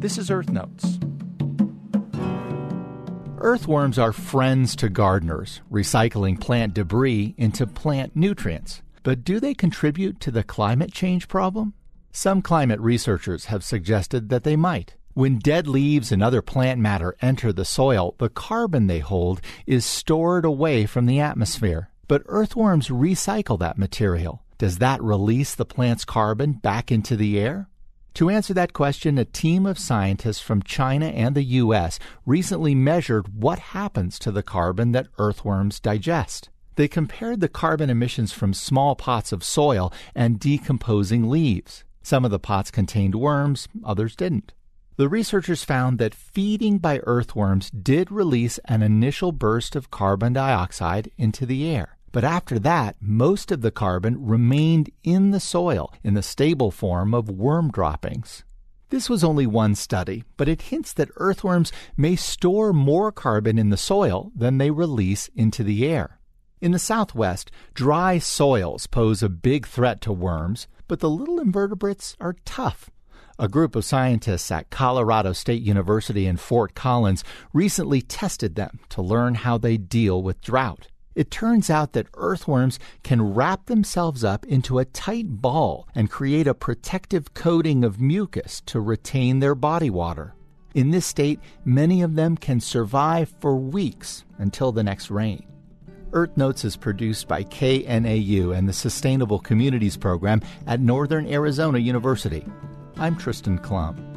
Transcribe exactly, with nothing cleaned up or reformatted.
This is Earth Notes. Earthworms are friends to gardeners, recycling plant debris into plant nutrients. But do they contribute to the climate change problem? Some climate researchers have suggested that they might. When dead leaves and other plant matter enter the soil, the carbon they hold is stored away from the atmosphere. But earthworms recycle that material. Does that release the plant's carbon back into the air? To answer that question, a team of scientists from China and the U S recently measured what happens to the carbon that earthworms digest. They compared the carbon emissions from small pots of soil and decomposing leaves. Some of the pots contained worms, others didn't. The researchers found that feeding by earthworms did release an initial burst of carbon dioxide into the air. But after that, most of the carbon remained in the soil in the stable form of worm droppings. This was only one study, but it hints that earthworms may store more carbon in the soil than they release into the air. In the Southwest, dry soils pose a big threat to worms, but the little invertebrates are tough. A group of scientists at Colorado State University in Fort Collins recently tested them to learn how they deal with drought. It turns out that earthworms can wrap themselves up into a tight ball and create a protective coating of mucus to retain their body water. In this state, many of them can survive for weeks until the next rain. Earth Notes is produced by K N A U and the Sustainable Communities Program at Northern Arizona University. I'm Tristan Klum.